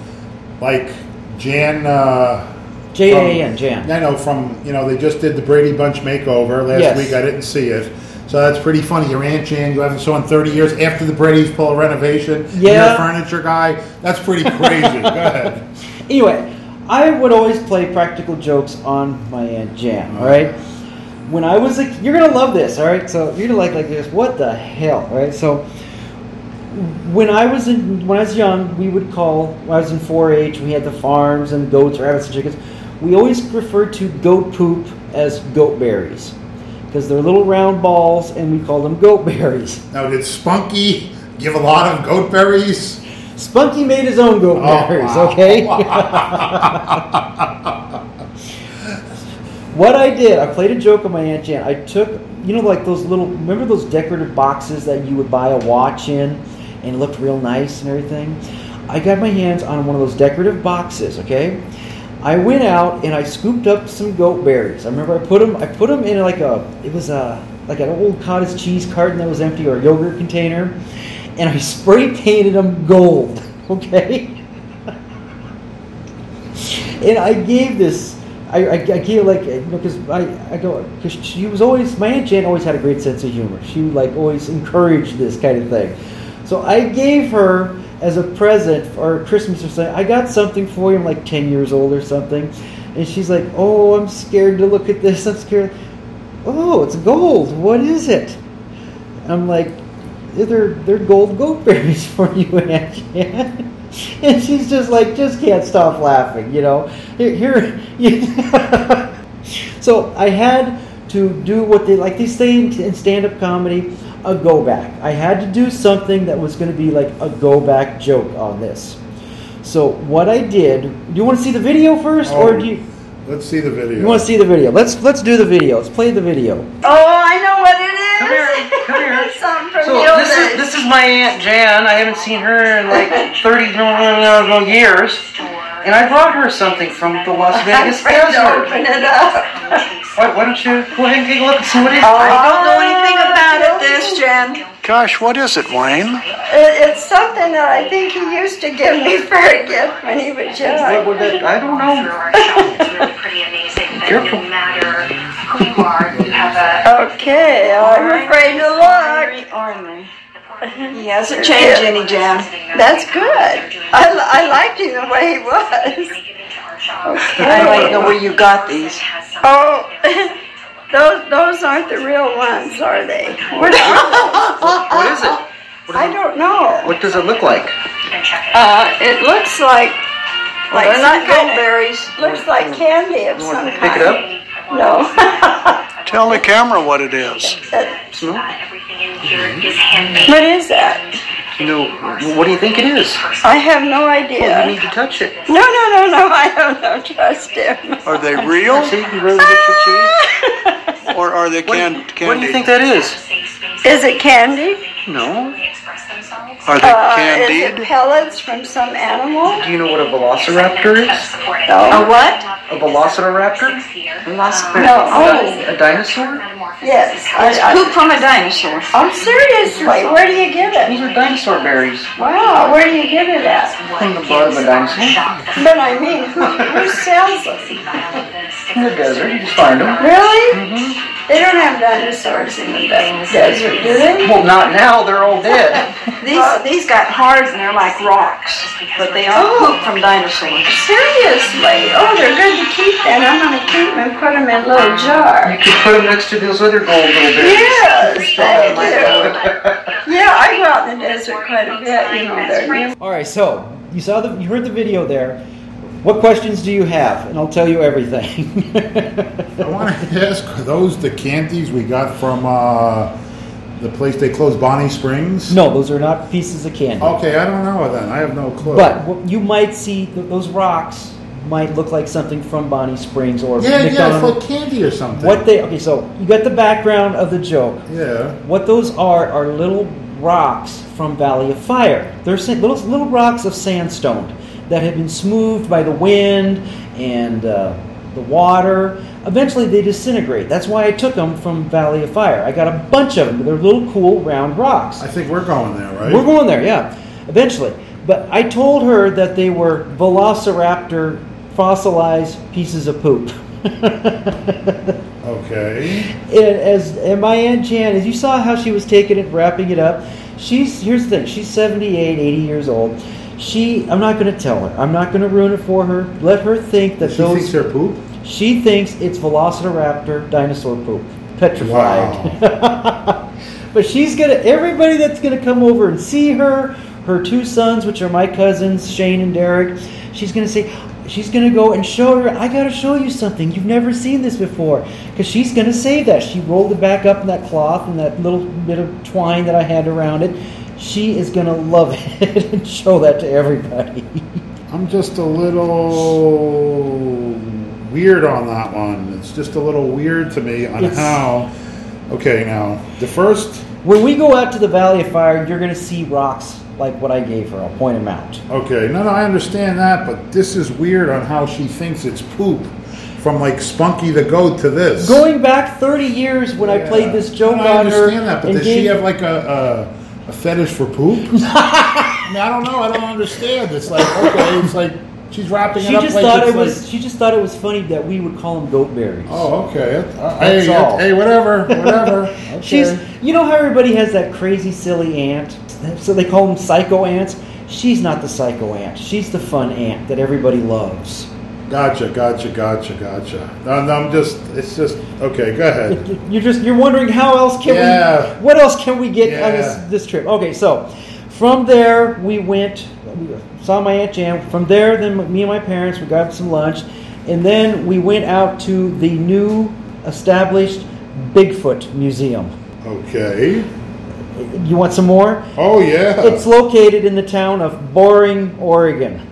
S1: Like Jan. Uh,
S3: J A N Jan.
S1: I know from you know they just did the Brady Bunch makeover last
S3: Yes.
S1: week. I didn't see it. So that's pretty funny. Your Aunt Jan, you haven't saw in thirty years after the Brady's pull a renovation. and You're
S3: Yeah.
S1: a furniture guy. That's pretty crazy. Go ahead.
S3: Anyway, I would always play practical jokes on my Aunt Jan, all right? When I was a, you're going to love this, all right? So you're going to like like this, what the hell, all right? So when I was in when I was young, we would call when I was in four H. We had the farms and goats, rabbits, and chickens. We always referred to goat poop as goat berries because they're little round balls, and we call them goat berries.
S1: Now, did Spunky give a lot of goat berries?
S3: Spunky made his own goat
S1: Oh,
S3: berries.
S1: wow.
S3: Okay. What I did, I played a joke on my Aunt Jan. I took, you know, like those little, remember those decorative boxes that you would buy a watch in and it looked real nice and everything? I got my hands on one of those decorative boxes, okay? I went out and I scooped up some goat berries. I remember I put them, I put them in like a, it was a, like an old cottage cheese carton that was empty or a yogurt container, and I spray painted them gold, okay? And I gave this, I, I, I gave like, you know, because I, I go, because she was always, my Aunt Jan always had a great sense of humor. She like always encouraged this kind of thing. So I gave her as a present or Christmas or something, I got something for you. I'm like ten years old or something. And she's like, oh, I'm scared to look at this. I'm scared. Oh, it's gold. What is it? I'm like, they're, they're gold goat berries for you, Aunt Jan. And she's just like, just can't stop laughing, you know. Here, here So I had to do what they like. They say in, in stand-up comedy, a go back. I had to do something that was going to be like a go back joke on this. So what I did. Do you want to see the video first,
S1: Oh,
S3: or do you?
S1: Let's see the video.
S3: You want to see the video? Let's let's do the video. Let's play the video.
S12: Oh, I know what it is.
S3: Come here, come here.
S12: It's something from
S3: So
S12: the old
S3: this is
S12: days.
S3: this is my Aunt Jan. I haven't seen her in like thirty years, and I brought her something from the Las Vegas
S12: I'm afraid to
S3: desert.
S12: open it up.
S3: Why, why don't you go ahead and take a look and see what it is?
S12: I don't know anything about it, this, Jen.
S10: Gosh, what is it, Wayne?
S12: It, it's something that I think he used to give me for a gift when he was young.
S3: What would that? I don't know.
S13: really pretty amazing that
S3: Careful.
S13: no matter who you are, you have a
S12: Okay, I'm afraid to look. Ornery. He hasn't changed any, Jan. That's good. I, I liked him the way he was. Okay. I don't know where you got these. Oh, those those aren't the real ones, are they? What,
S3: What is it?
S12: I don't know.
S3: What does it look like?
S12: Uh, it looks like like they're not goldberries. Looks like candy of some kind.
S3: Pick it up.
S12: No.
S10: Tell the camera what it is.
S3: Smell?
S12: What is that?
S3: You know, what do you think it is?
S12: I have no idea.
S3: Well, you need to touch it.
S12: No, no, no, no. I don't know. Trust him.
S10: Are they real,
S3: See, you really get your cheese.
S10: or are they
S3: What,
S10: can- candy?
S3: what do you think that is?
S12: Is it candy?
S3: No.
S10: Are they
S12: Uh, is
S10: candied?
S12: it pellets from some animal?
S3: Do you know what a velociraptor is?
S12: No. A what?
S3: A velociraptor?
S12: No. Oh,
S3: A dinosaur?
S12: yes. I, I,
S13: poop from a dinosaur.
S12: oh, seriously? Where do you get
S3: These
S12: it?
S3: are dinosaur berries.
S12: Wow, where do you get it at?
S3: From the blood of a dinosaur.
S12: But I mean, who, who sells them?
S3: In the desert, you just find them.
S12: Really? They don't have dinosaurs in the de- desert, do they?
S3: Well, not now, they're all dead.
S12: These these got hard and they're like rocks, but they are poop from dinosaurs. Seriously? Oh, they're good to keep then. I'm going to keep them and put them in a little jar.
S3: You could put them next to those other gold little berries.
S12: Yes, thank you. Yeah, I go out in the desert quite a bit, you know. They're
S3: All right, so you saw the, you heard the video there. What questions do you have? And I'll tell you everything.
S1: I want to ask, are those the candies we got from uh, the place they closed, Bonnie Springs?
S3: No, those are not pieces of candy.
S1: Okay, I don't know then. I have no clue.
S3: But what you might see, th- those rocks might look like something from Bonnie Springs or
S1: yeah, yeah,
S3: McDonald's.
S1: it's like candy or something.
S3: What they okay? So you got the background of the joke.
S1: Yeah.
S3: What those are are little rocks from Valley of Fire. They're sa- little little rocks of sandstone that have been smoothed by the wind and uh, the water. Eventually, they disintegrate. That's why I took them from Valley of Fire. I got a bunch of them. They're little cool round rocks.
S1: I think we're going there, right?
S3: We're going there, yeah. Eventually. But I told her that they were velociraptor fossilized pieces of poop.
S1: Okay.
S3: And as and my Aunt Jan, as you saw how she was taking it, wrapping it up, she's here's the thing, she's seventy-eight, eighty years old. She, I'm not going to tell her. I'm not going to ruin it for her. Let her think that
S1: She
S3: those...
S1: thinks they're poop?
S3: She thinks it's velociraptor dinosaur poop. Petrified.
S1: Wow.
S3: But she's gonna. Everybody that's gonna come over and see her, her two sons, which are my cousins, Shane and Derek. She's gonna say, she's gonna go and show her. I gotta show you something. You've never seen this before, because she's gonna save that. She rolled it back up in that cloth and that little bit of twine that I had around it. She is gonna love it and show that to everybody.
S1: I'm just a little weird on that one. It's just a little weird to me on
S3: It's-
S1: how. Okay, now the first.
S3: When we go out to the Valley of Fire, you're gonna see rocks like what I gave her. I'll point them out.
S1: Okay, no, no, I understand that, but this is weird on how she thinks it's poop. From like Spunky the Goat to this.
S3: Going back thirty years when I played this joke
S1: No,
S3: on
S1: I
S3: her.
S1: understand that, but
S3: and
S1: does she
S3: gave-
S1: have like a, a, a fetish for poop? I mean, I don't know. I don't understand. It's like, okay, it's like she's wrapping
S3: She
S1: it up
S3: just
S1: like
S3: thought
S1: it's
S3: it was.
S1: like-
S3: She just thought it was funny that we would call them goat berries.
S1: Oh, okay. Uh,
S3: That's
S1: hey,
S3: all.
S1: hey, whatever, whatever. Okay.
S3: She's. You know how everybody has that crazy, silly aunt, so they call them psycho aunts. She's not the psycho aunt. She's the fun aunt that everybody loves.
S1: Gotcha, gotcha, gotcha, gotcha. No, no, I'm just. It's just okay. Go ahead.
S3: You're just. You're wondering how else can
S1: Yeah.
S3: we? What else can we get on this
S1: Yeah.
S3: this trip? Okay, so from there we went. We saw my Aunt Jan. From there, then me and my parents we got some lunch, and then we went out to the new established Bigfoot Museum.
S1: Okay.
S3: You want some more?
S1: Oh yeah.
S3: It's located in the town of Boring, Oregon.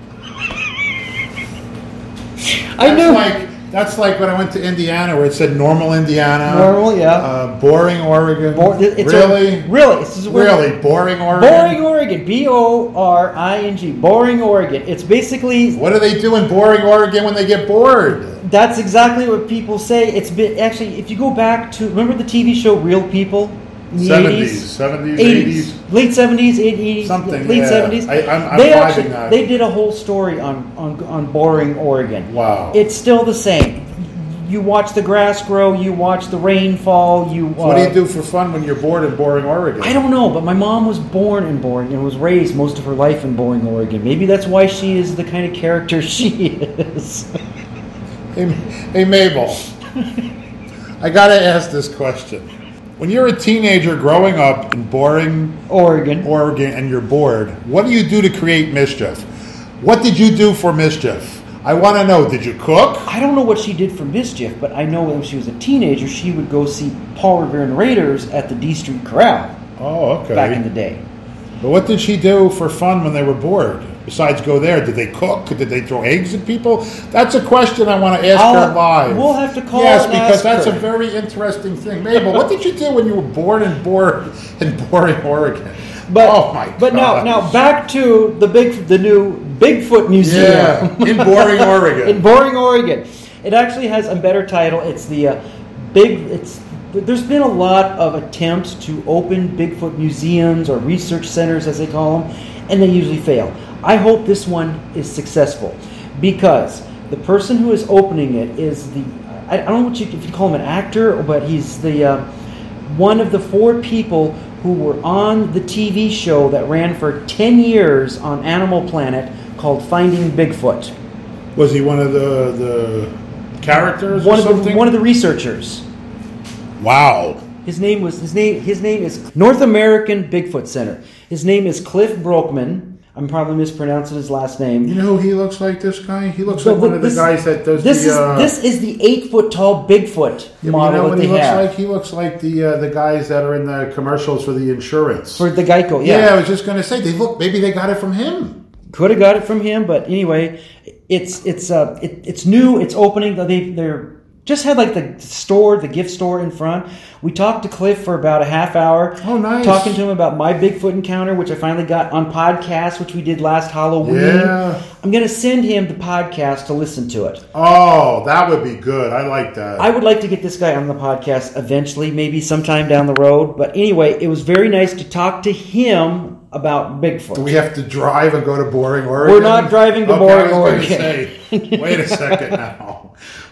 S3: I
S1: That's
S3: knew.
S1: like that's like when I went to Indiana, where it said Normal, Indiana.
S3: Normal, yeah.
S1: Uh, boring, Oregon.
S3: Bor- it's
S1: really,
S3: a- really, this is where-
S1: really boring, Oregon.
S3: Boring, Oregon. B O R I N G. Boring, Oregon. It's basically.
S1: What do they do in Boring, Oregon when they get bored?
S3: That's exactly what people say. It's been actually. If you go back to remember the T V show Real People in the
S1: seventies,
S3: eighties,
S1: seventies, eighties,
S3: late seventies, eighties,
S1: something.
S3: late
S1: yeah.
S3: seventies.
S1: I, I'm, I'm
S3: they
S1: finding
S3: actually
S1: that.
S3: they did a whole story on on on Boring, Oregon.
S1: Wow.
S3: It's still the same. You watch the grass grow. You watch the rain fall. You.
S1: So what do
S3: uh,
S1: you do for fun when you're bored in Boring, Oregon?
S3: I don't know, but my mom was born in Boring and was raised most of her life in Boring, Oregon. Maybe that's why she is the kind of character she is.
S1: Hey, hey Mabel, I gotta ask this question. When you're a teenager growing up in Boring,
S3: Oregon,
S1: Oregon, and you're bored, what do you do to create mischief? What did you do for mischief? I want to know. Did you cook?
S3: I don't know what she did for mischief, but I know when she was a teenager, she would go see Paul Revere and the Raiders at the D Street Corral.
S1: Oh, okay.
S3: Back in the day.
S1: But what did she do for fun when they were bored? Besides go there, did they cook? Did they throw eggs at people? That's a question I want to ask
S3: I'll-
S1: her live.
S3: we'll have to call
S1: Yes,
S3: and
S1: because
S3: ask
S1: that's
S3: her.
S1: a very interesting thing. Mabel, what did you do when you were bored and bored in Boring, Oregon?
S3: But,
S1: oh my
S3: But now,
S1: God.
S3: now back to the big, the new Bigfoot Museum.
S1: Yeah, in Boring, Oregon.
S3: In Boring, Oregon. It actually has a better title. It's the uh, big. It's there's been a lot of attempts to open Bigfoot museums or research centers, as they call them, and they usually fail. I hope this one is successful because the person who is opening it is the I, I don't know what you if you call him an actor, but he's the uh, one of the four people who were on the T V show that ran for ten years on Animal Planet called Finding Bigfoot.
S1: Was he one of the the characters
S3: One
S1: or
S3: of the
S1: something?
S3: one of the researchers.
S1: Wow.
S3: His name was his name his name is North American Bigfoot Center. His name is Cliff Brockman. I'm probably mispronouncing his last name.
S1: You know who he looks like, this guy? He looks
S3: So
S1: like one of the
S3: this-
S1: guys that does
S3: This
S1: the...
S3: is
S1: uh,
S3: this is the eight foot tall Bigfoot
S1: yeah, but
S3: model
S1: you know
S3: that
S1: what
S3: they
S1: he looks
S3: have
S1: like? He looks like the uh, the guys that are in the commercials for the insurance.
S3: for the Geico.
S1: yeah.
S3: Yeah,
S1: I was just going to say, they look. Maybe they got it from him.
S3: could have got it from him, but anyway, it's it's uh it, it's new. It's opening. They they're just had like the store, the gift store in front. We talked to Cliff for about a half hour.
S1: Oh, nice.
S3: Talking to him about my Bigfoot encounter, which I finally got on podcast, which we did last Halloween.
S1: Yeah.
S3: I'm going to send him the podcast to listen to it.
S1: Oh, that would be good. I like that.
S3: I would like to get this guy on the podcast eventually, maybe sometime down the road. But anyway, it was very nice to talk to him about Bigfoot.
S1: Do we have to drive and go to Boring, Oregon?
S3: We're not driving to
S1: Okay,
S3: Boring,
S1: I was
S3: Oregon.
S1: gonna say, wait a second now. We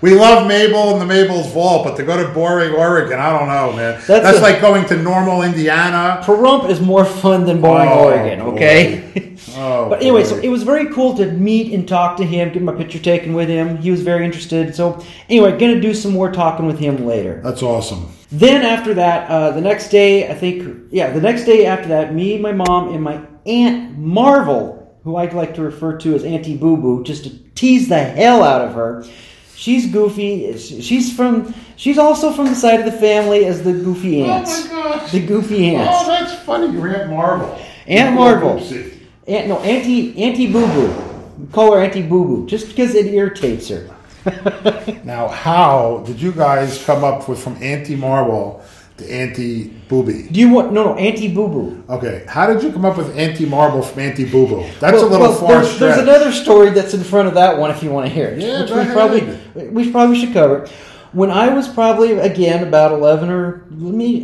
S1: we love Mabel and the Mabel's Vault, but to go to Boring, Oregon, I don't know, man. That's, That's a, like going to Normal, Indiana.
S3: Pahrump is more fun than Boring,
S1: oh,
S3: Oregon, okay?
S1: Oh,
S3: but anyway,
S1: boy.
S3: so it was very cool to meet and talk to him, get my picture taken with him. He was very interested. So anyway, going to do some more talking with him later.
S1: That's awesome.
S3: Then after that, uh, the next day, I think, yeah, the next day after that, me, my mom, and my Aunt Marvel, who I'd like to refer to as Auntie Boo Boo, just to tease the hell out of her. She's goofy. She's from. She's also from the side of the family as the goofy aunts.
S1: Oh my gosh!
S3: The goofy aunts.
S1: Oh, that's funny. Your Aunt Marvel.
S3: Aunt Marvel. Aunt, no, Auntie Auntie Boo Boo. We call her Auntie Boo Boo just because it irritates her.
S1: Now, how did you guys come up with from Auntie Marvel to Auntie Booby?
S3: Do you want no no Auntie Boo Boo?
S1: Okay, how did you come up with Auntie Marvel from Auntie Boo Boo? That's
S3: well,
S1: a little
S3: well,
S1: far
S3: there's,
S1: stretch.
S3: There's another story that's in front of that one if you want to hear it.
S1: Yeah,
S3: which
S1: go
S3: we
S1: ahead.
S3: probably we probably should cover it. When I was probably again about eleven or me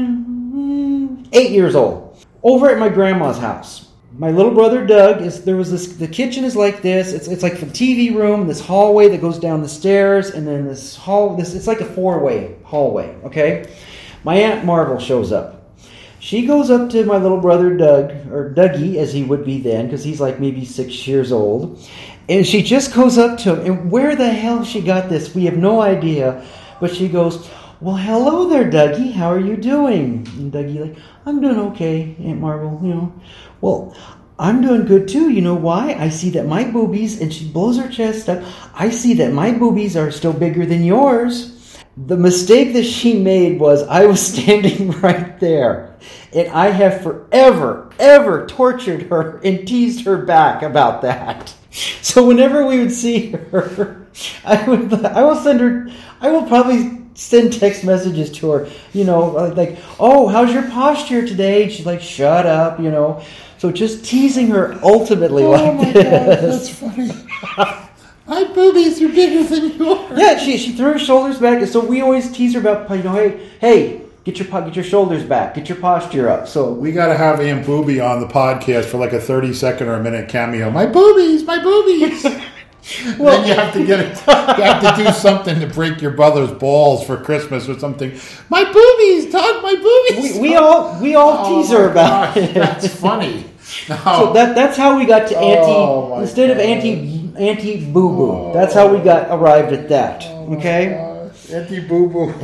S3: uh, eight years old, over at my grandma's house. My little brother Doug is there was this. The kitchen is like this. It's it's like the T V room. This hallway that goes down the stairs, and then this hall. This it's like a four way hallway. Okay, my Aunt Marvel shows up. She goes up to my little brother Doug, or Dougie as he would be then, because he's like maybe six years old, and she just goes up to him. And where the hell she got this, we have no idea. But she goes, "Well, hello there, Dougie. How are you doing?" And Dougie like, "I'm doing okay, Aunt Marvel. You know." Well, I'm doing good too. You know why? I see that my boobies, and she blows her chest up, I see that my boobies are still bigger than yours. The mistake that she made was I was standing right there. And I have forever, ever tortured her and teased her back about that. So whenever we would see her, I would, I will send her, I will probably send text messages to her, you know, like, "Oh, how's your posture today?" And she's like, "Shut up," you know. So just teasing her ultimately
S1: oh
S3: like
S1: my
S3: this.
S1: God, that's funny. My boobies are bigger than yours.
S3: Yeah, she she threw her shoulders back, so we always tease her about, you know, hey, hey, get your get your shoulders back, get your posture up. So
S1: we got to have Aunt Booby on the podcast for like a thirty second or a minute cameo. My boobies, my boobies. Well, then you have to get it. You have to do something to break your brother's balls for Christmas or something. My boobies, Doug, my boobies.
S3: We, we all we all
S1: oh
S3: tease her about
S1: gosh,
S3: it.
S1: That's funny. No.
S3: So that that's how we got to Auntie
S1: oh
S3: instead
S1: God.
S3: of Auntie Auntie Boo Boo. Oh. That's how we got arrived at that.
S1: Oh
S3: okay,
S1: Auntie Boo Boo.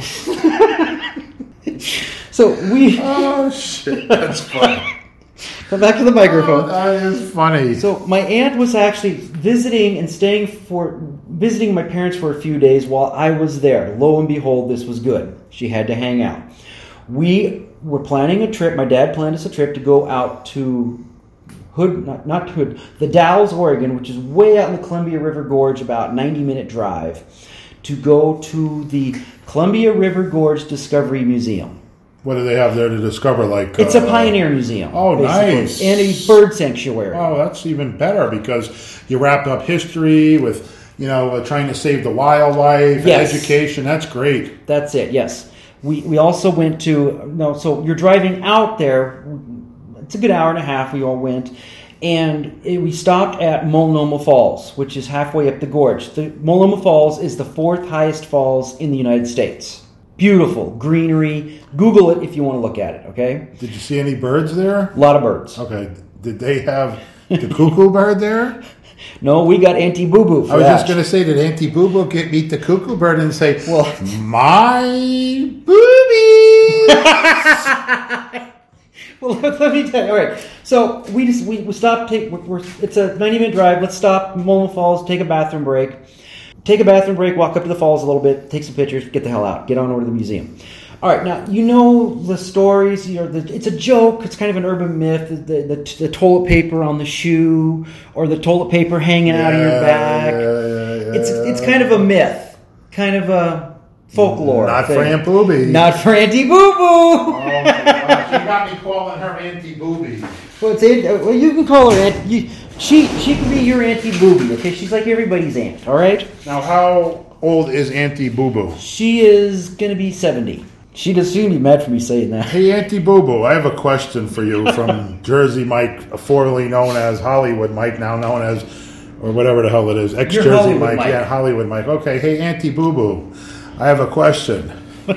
S3: So we.
S1: Oh shit, that's funny.
S3: Come back to the microphone.
S1: Oh, that is funny.
S3: So my aunt was actually visiting and staying for visiting my parents for a few days while I was there. Lo and behold, this was good. She had to hang out. We were planning a trip. My dad planned us a trip to go out to Hood, not, not Hood, the Dalles, Oregon, which is way out in the Columbia River Gorge, about ninety minute drive, to go to the Columbia River Gorge Discovery Museum.
S1: What do they have there to discover? Like
S3: it's
S1: uh,
S3: a pioneer museum.
S1: Oh,
S3: basically.
S1: nice.
S3: And a bird sanctuary.
S1: Oh, that's even better because you wrap up history with, you know, uh, trying to save the wildlife,
S3: yes.
S1: and education. That's great.
S3: That's it. Yes. We we also went to no. So you're driving out there. It's a good hour and a half. We all went, and it, we stopped at Multnomah Falls, which is halfway up the gorge. The Multnomah Falls is the fourth highest falls in the United States. Beautiful greenery. Google it if you want to look at it. Okay.
S1: Did you see any birds there?
S3: A lot of birds.
S1: Okay. Did they have the cuckoo bird there?
S3: No, we got Auntie Boo Boo for
S1: I was
S3: that.
S1: just going to say, did Auntie Boo Boo get meet the cuckoo bird and say,
S3: "Well,
S1: my boobies"?
S3: Well, let me tell you. All right, so we just we, we stopped. Take we're, we're, it's a ninety minute drive. Let's stop Multnomah Falls. Take a bathroom break. Take a bathroom break. Walk up to the falls a little bit. Take some pictures. Get the hell out. Get on over to the museum. All right, now you know the stories. You know, the, it's a joke. It's kind of an urban myth. The, the, the, the toilet paper on the shoe, or the toilet paper hanging
S1: yeah,
S3: out of your back.
S1: Yeah, yeah, yeah.
S3: It's it's kind of a myth, kind of a folklore.
S1: Not
S3: thing.
S1: for Aunt Booby.
S3: Not for Auntie Boo Boo.
S1: Oh my gosh, you got me calling her Auntie Booby.
S3: Well, it's Aunt, well, you can call her Aunt. You, she she can be your Auntie Booby. Okay, she's like everybody's aunt. All right.
S1: Now, how old is Auntie Boo Boo?
S3: She is gonna be seventy. She does seem to be mad for me saying that.
S1: Hey, Auntie Boo Boo, I have a question for you from Jersey Mike, formerly known as Hollywood Mike, now known as or whatever the hell it is. Ex
S3: You're
S1: Jersey
S3: Hollywood
S1: Mike.
S3: Mike.
S1: Yeah, Hollywood Mike. Okay, hey Auntie Boo Boo, I have a question.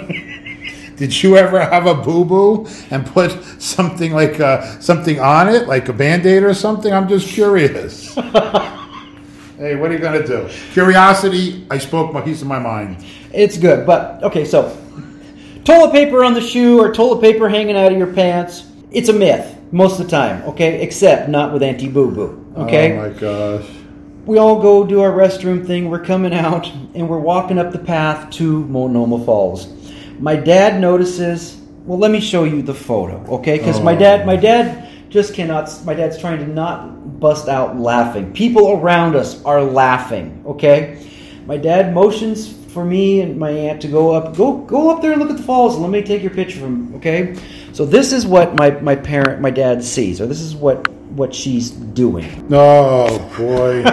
S1: Did you ever have a boo boo and put something like uh, something on it, like a Band-Aid or something? I'm just curious. Hey, what are you gonna do? Curiosity. I spoke my piece of my mind.
S3: It's good, but okay. So, toilet paper on the shoe or toilet paper hanging out of your pants. It's a myth most of the time. Okay, except not with Auntie Boo Boo. Okay.
S1: Oh my gosh.
S3: We all go do our restroom thing. We're coming out and we're walking up the path to Monoma Falls. My dad notices. Well, let me show you the photo, okay? Because
S1: Oh.
S3: my dad, my dad just cannot. My dad's trying to not bust out laughing. People around us are laughing, okay? My dad motions for me and my aunt to go up. Go, go up there and look at the falls. And let me take your picture from. Okay. So this is what my my parent, my dad sees, or this is what what she's doing.
S1: Oh boy.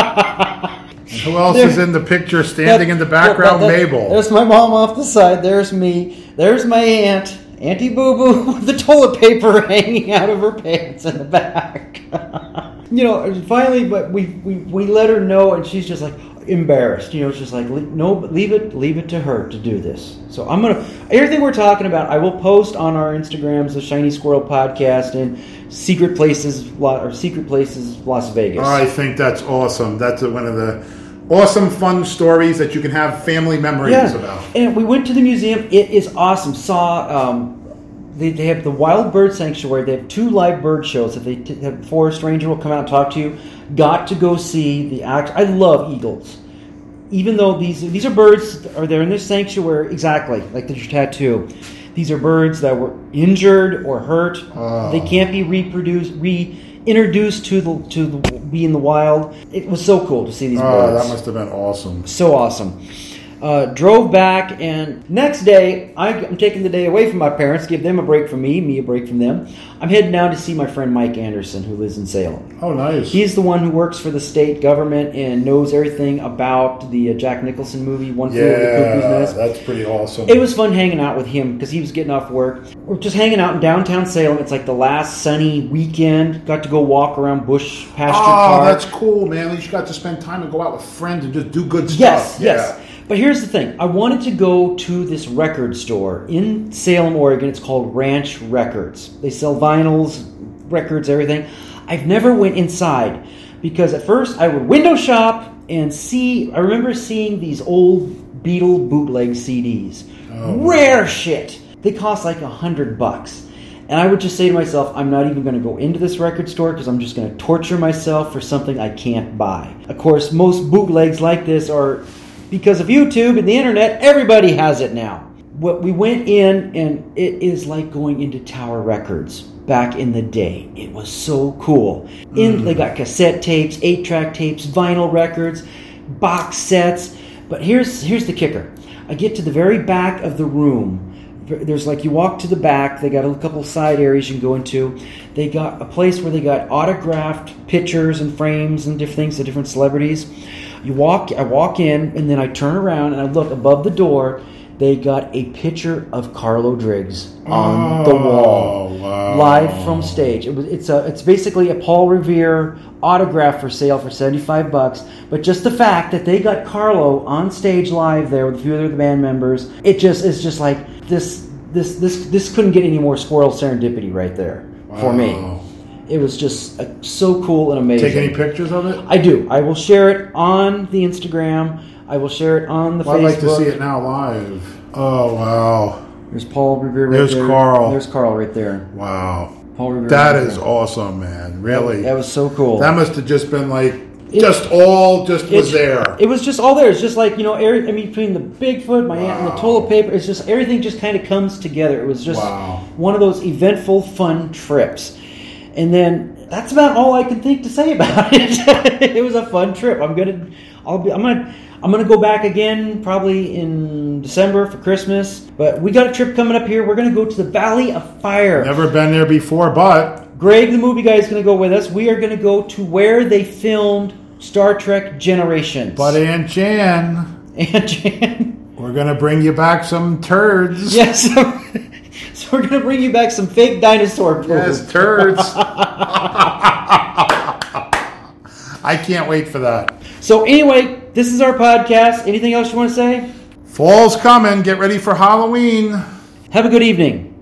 S1: Who else
S3: There-
S1: is in the picture standing in the background?
S3: That- that-
S1: Mabel.
S3: There's my mom off the side. There's me. There's my aunt, Auntie Boo Boo, with the toilet paper hanging out of her pants in the back. You know, finally, but we, we we let her know, and she's just like embarrassed. You know, it's just like, no, leave it, leave it to her to do this. So I'm gonna everything we're talking about, I will post on our Instagrams, the Shiny Squirrel Podcast and Secret Places or Secret Places Las Vegas.
S1: I think that's awesome. That's one of the awesome, fun stories that you can have family memories
S3: Yeah,
S1: about.
S3: and we went to the museum. It is awesome. Saw um, they, they have the Wild Bird Sanctuary. They have two live bird shows. If they t- have Forest Ranger will come out and talk to you. Got to go see the act. I love eagles, even though these these are birds. Are they're in this sanctuary exactly like your tattoo? These are birds that were injured or hurt.
S1: Oh.
S3: They can't be reproduced, reintroduced to the to the, be in the wild. It was so cool to see these
S1: Oh,
S3: birds.
S1: that must have been awesome.
S3: So awesome. Uh, drove back, and next day, I, I'm taking the day away from my parents, give them a break from me, me a break from them. I'm heading down to see my friend Mike Anderson, who lives in Salem.
S1: Oh, nice.
S3: He's the one who works for the state government and knows everything about the uh, Jack Nicholson movie, One Flew Over the Cuckoo's
S1: Yeah,
S3: Nest.
S1: that's pretty awesome.
S3: It was fun hanging out with him because he was getting off work. We're just hanging out in downtown Salem. It's like the last sunny weekend. Got to go walk around Bush Pasture
S1: Oh,
S3: Park.
S1: that's cool, man. At least you got to spend time and go out with friends and just do good stuff.
S3: Yes,
S1: Yeah.
S3: yes. But here's the thing. I wanted to go to this record store in Salem, Oregon. It's called Ranch Records. They sell vinyls, records, everything. I've never went inside because at first I would window shop and see. I remember seeing these old Beatle bootleg C Ds.
S1: Oh,
S3: Rare shit. They cost like a hundred bucks. And I would just say to myself, I'm not even going to go into this record store because I'm just going to torture myself for something I can't buy. Of course, most bootlegs like this are... Because of YouTube and the internet, everybody has it now. What we went in, and it is like going into Tower Records back in the day. It was so cool. In
S1: Mm.
S3: They got cassette tapes, eight-track tapes, vinyl records, box sets. But here's here's the kicker. I get to the very back of the room. There's like you walk to the back. They got a couple side areas you can go into. They got a place where they got autographed pictures and frames and different things of different celebrities. You walk, I walk in, and then I turn around and I look above the door. They got a picture of Carlo Driggs on
S1: Oh,
S3: the wall,
S1: wow.
S3: live from stage. It was, it's a, it's basically a Paul Revere autograph for sale for seventy-five bucks. But just the fact that they got Carlo on stage live there with a few other band members, it just is just like this, this, this, this couldn't get any more squirrel serendipity right there for me.
S1: Wow.
S3: It was just uh, so cool and amazing.
S1: Take any pictures of it?
S3: I do. I will share it on the Instagram. I will share it on the
S1: Well,
S3: Facebook.
S1: I'd like to see it now live. Oh, wow.
S3: There's Paul Revere right
S1: There's
S3: there.
S1: Carl.
S3: There's Carl right there.
S1: Wow.
S3: Paul Revere.
S1: That
S3: right
S1: is
S3: there.
S1: awesome, man. Really.
S3: That was so cool.
S1: That must have just been like,
S3: It-
S1: just all just was
S3: It-
S1: there.
S3: It was just all there. It's just like, you know, every, I mean, between the Bigfoot, my aunt, and the toilet paper, it's just, everything just kind of comes together. It was just
S1: Wow.
S3: one of those eventful, fun trips. And then that's about all I can think to say about it. It was a fun trip. I'm gonna, I'll be, I'm gonna, I'm gonna go back again probably in December for Christmas. But we got a trip coming up here. We're gonna go to the Valley of Fire.
S1: Never been there before, but
S3: Greg, the movie guy, is gonna go with us. We are gonna go to where they filmed Star Trek Generations.
S1: but Aunt Jan,
S3: Aunt Jan.
S1: we're gonna bring you back some turds.
S3: Yes. So we're gonna bring you back some fake dinosaur poop.
S1: Yes, turds. I can't wait for that.
S3: So anyway, this is our podcast. Anything else you want to say?
S1: Fall's coming. Get ready for Halloween.
S3: Have a good evening.